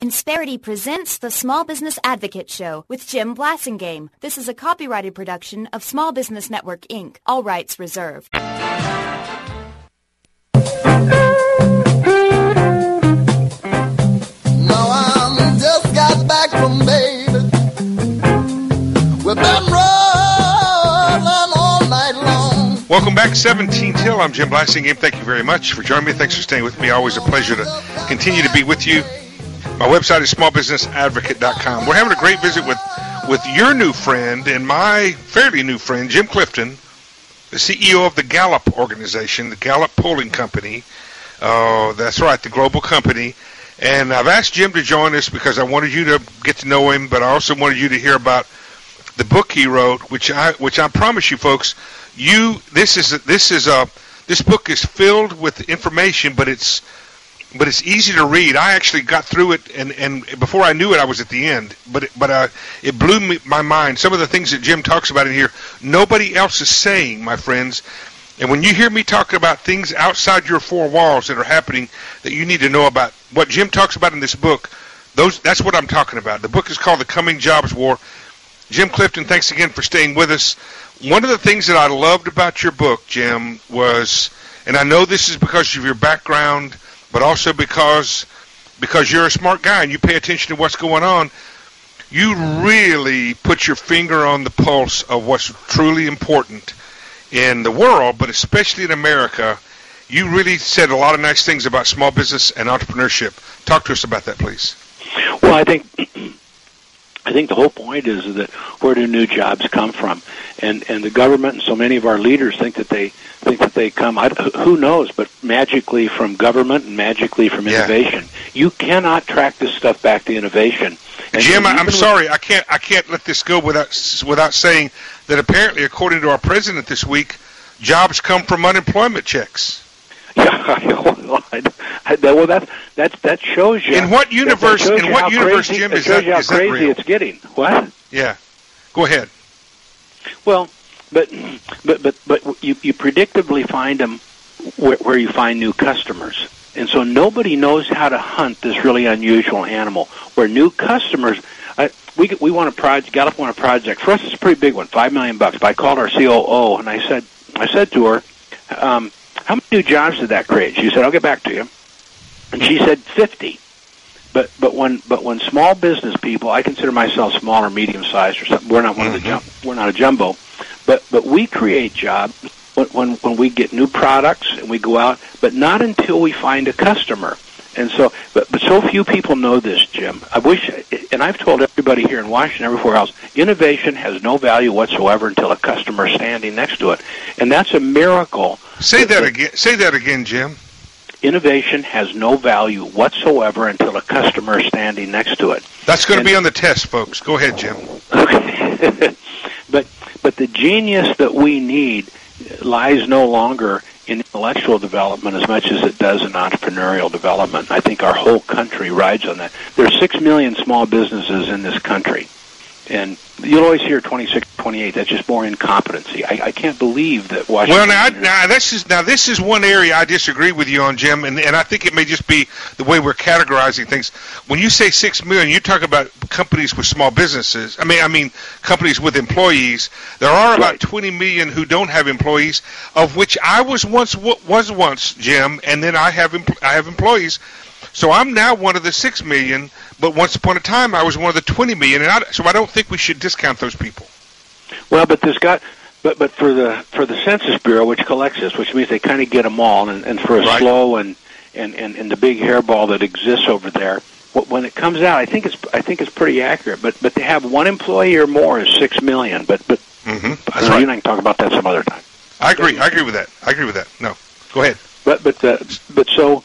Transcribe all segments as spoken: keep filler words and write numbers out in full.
Insperity presents the Small Business Advocate Show with Jim Blasingame. This is a copyrighted production of Small Business Network, Incorporated. All rights reserved. No, I just got back from baby. We've been rolling all night long. Welcome back, seventeen till. I'm Jim Blasingame. Thank you very much for joining me. Thanks for staying with me. Always a pleasure to continue to be with you. My website is small business advocate dot com. We're having a great visit with, with your new friend and my fairly new friend, Jim Clifton, the C E O of the Gallup organization, the Gallup Polling Company. Uh, that's right, the global company. And I've asked Jim to join us because I wanted you to get to know him, but I also wanted you to hear about the book he wrote, which I which I promise you, folks, you this is this is a this book is filled with information, but it's but it's easy to read. I actually got through it, and, and before I knew it, I was at the end. But it, but uh, it blew me, my mind. Some of the things that Jim talks about in here, nobody else is saying, my friends. And when you hear me talking about things outside your four walls that are happening that you need to know about, what Jim talks about in this book, those that's what I'm talking about. The book is called The Coming Jobs War. Jim Clifton, thanks again for staying with us. One of the things that I loved about your book, Jim, was, and I know this is because of your background, but also because because you're a smart guy and you pay attention to what's going on, you really put your finger on the pulse of what's truly important in the world, but especially in America. You really said a lot of nice things about small business and entrepreneurship. Talk to us about that, please. Well, I think I think the whole point is that where do new jobs come from? And and the government and so many of our leaders think that they think that they come, I, who knows, but magically from government and magically from innovation. Yeah. You cannot track this stuff back to innovation. And Jim, I, I'm sorry, I can't I can't let this go without without saying that apparently, according to our president this week, jobs come from unemployment checks. Yeah, well, I, I, well, that that that shows you. In what universe? That, that in what universe, crazy, Jim? It Is shows that you how is that crazy real? It's getting. What? Yeah, go ahead. Well, but but but but you you predictably find them where, where you find new customers, and so nobody knows how to hunt this really unusual animal. Where new customers, I, we we want a project. Gallup want a project for us. It's a pretty big one, five million bucks. But I called our C O O and I said I said to her. Um, How many new jobs did that create? She said, "I'll get back to you." And she said fifty. But but when but when small business people, I consider myself small or medium sized or something. We're not one mm-hmm. of the jum- we're not a jumbo, but but we create jobs when, when when we get new products and we go out, but not until we find a customer. And so, but but so few people know this, Jim. I wish, and I've told everybody here in Washington, everywhere else, innovation has no value whatsoever until a customer is standing next to it, and that's a miracle. Say that again. Say that again, Jim. Innovation has no value whatsoever until a customer is standing next to it. That's going and, to be on the test, folks. Go ahead, Jim. Okay. but but the genius that we need lies no longer in intellectual development as much as it does in entrepreneurial development. I think our whole country rides on that. There are six million small businesses in this country, and you'll always hear twenty-six, twenty-eight. That's just more incompetency. I, I can't believe that Washington... Well, now, I, now, this is, now, this is one area I disagree with you on, Jim, and, and I think it may just be the way we're categorizing things. When you say six million, you talk about companies with small businesses. I mean, I mean companies with employees. There are about right. twenty million who don't have employees, of which I was once, was once, Jim, and then I have I have employees. So I'm now one of the six million, but once upon a time I was one of the twenty million, and I, so I don't think we should discount those people. Well, but there's got, but but for the for the Census Bureau, which collects this, which means they kind of get them all, and, and for a right. slow and, and, and, and the big hairball that exists over there, when it comes out, I think it's I think it's pretty accurate. But but to have one employee or more is six million. But but mm-hmm. I know right. you and I can talk about that some other time. I agree. I agree with that. I agree with that. No, go ahead. But but uh, but so.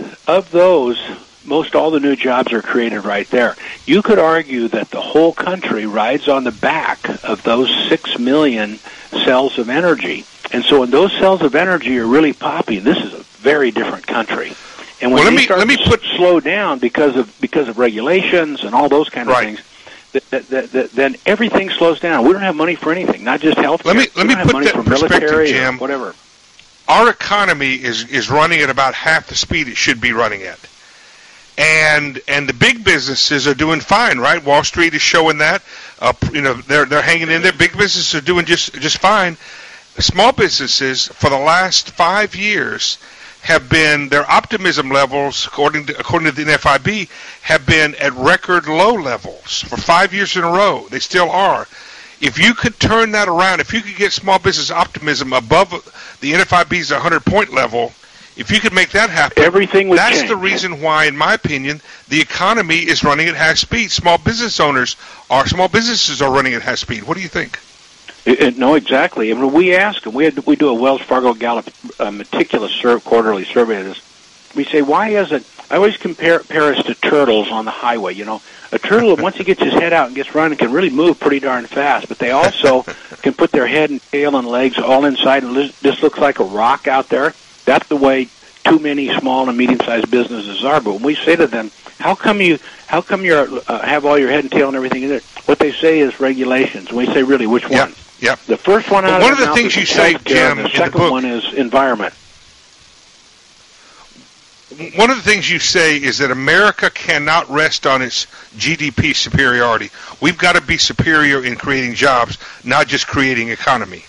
Of those, most all the new jobs are created right there. You could argue that the whole country rides on the back of those six million cells of energy. And so when those cells of energy are really popping, this is a very different country. And when well, let they me, start let me to put... slow down because of because of regulations and all those kind of right. things, that, that, that, that, then everything slows down. We don't have money for anything, not just health care. Let me, let me put that in perspective, Jim. Whatever. Our economy is, is running at about half the speed it should be running at. and and the big businesses are doing fine, right? Wall Street is showing that. Uh, you know, they're they're hanging in there. Big businesses are doing just just fine. Small businesses for the last five years have been, their optimism levels, according to according to the N F I B, have been at record low levels for five years in a row. They still are. If you could turn that around, if you could get small business optimism above the N F I B's one hundred point level, if you could make that happen, everything would that's change. the reason why, in my opinion, the economy is running at half speed. Small business owners are, small businesses are running at half speed. What do you think? It, it, no, exactly. I mean, we ask them. We had, we do a Wells Fargo Gallup uh, meticulous sur- quarterly survey of this. We say, why is it? I always compare, compare us to turtles on the highway. You know, a turtle, once he gets his head out and gets running, can really move pretty darn fast. But they also can put their head and tail and legs all inside, and this, this looks like a rock out there. That's the way too many small and medium-sized businesses are. But when we say to them, how come you, how come you uh, have all your head and tail and everything in there? What they say is regulations. And we say, really, which Yep. one? Yep. The first one out well, one of of the mouth things you is say, healthcare, Jim, and the in the second book, one is environment. One of the things you say is that America cannot rest on its G D P superiority. We've got to be superior in creating jobs, not just creating economy.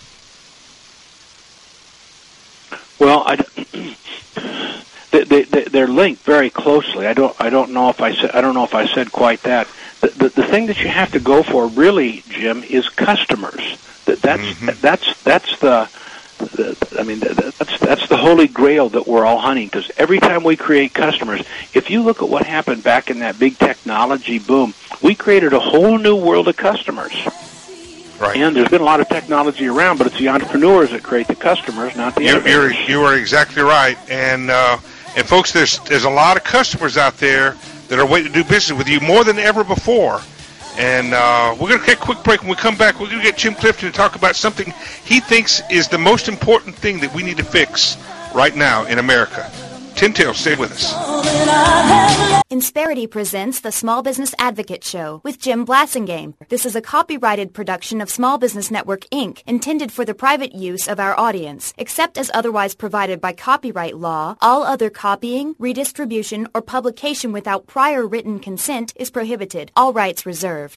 Well, I, they, they, they're linked very closely. I don't, I don't know if I said, I don't know if I said quite that. The, the, the thing that you have to go for, really, Jim, is customers. That, that's, mm-hmm. that's, that's the, the, I mean, that's that's the holy grail that we're all hunting. Because every time we create customers, if you look at what happened back in that big technology boom, we created a whole new world of customers. Right. And there's been a lot of technology around, but it's the entrepreneurs that create the customers, not the you're, you're, innovators. you are exactly right. And uh, and folks, there's there's a lot of customers out there that are waiting to do business with you more than ever before. And uh, we're going to take a quick break. When we come back, we're going to get Jim Clifton to talk about something he thinks is the most important thing that we need to fix right now in America. Tin Tail, stay with us. Insperity presents the Small Business Advocate Show with Jim Blasingame. This is a copyrighted production of Small Business Network, Incorporated, intended for the private use of our audience. Except as otherwise provided by copyright law, all other copying, redistribution, or publication without prior written consent is prohibited. All rights reserved.